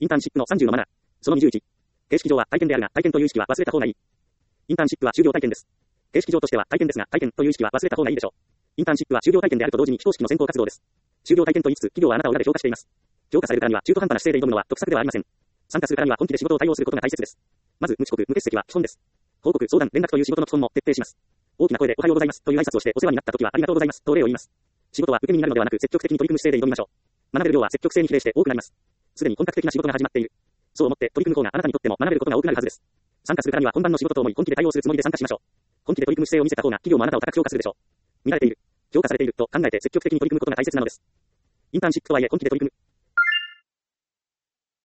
インターンシップの30のマナー。その21。形式上は体験であるが、体験という意識は忘れた方がいい。インターンシップは就業体験です。形式上としては体験ですが、体験という意識は忘れた方がいいでしょう。インターンシップは就業体験であると同時に非公式の選考活動です。就業体験と言いつつ、企業はあなたを裏で評価しています。評価されるからには中途半端な姿勢で挑むのは得策ではありません。参加するからには本気で仕事を対応することが大切です。まず、無遅刻、無欠席は基本です。報告、相談、連絡という仕事の基本も徹底します。大きな声でおはようございますという挨拶をしてお世話になった時はありがとうございますと礼を言います。仕事は受け身になるのではなく積極的に取り組む姿勢で挑みましょう。学べる量は積極性に比例して多くなります。すでに本格的な仕事が始まっている。そう思って取り組む方があなたにとっても学べることが多くなるはずです。参加するからには本番の仕事と思い本気で対応するつもりで参加しましょう。本気で取り組む姿勢を見せた方が企業もあなたを高く評価するでしょう。見られている、評価されていると考えて積極的に取り組むことが大切なのです。インターンシップとはいえ本気で取り組む。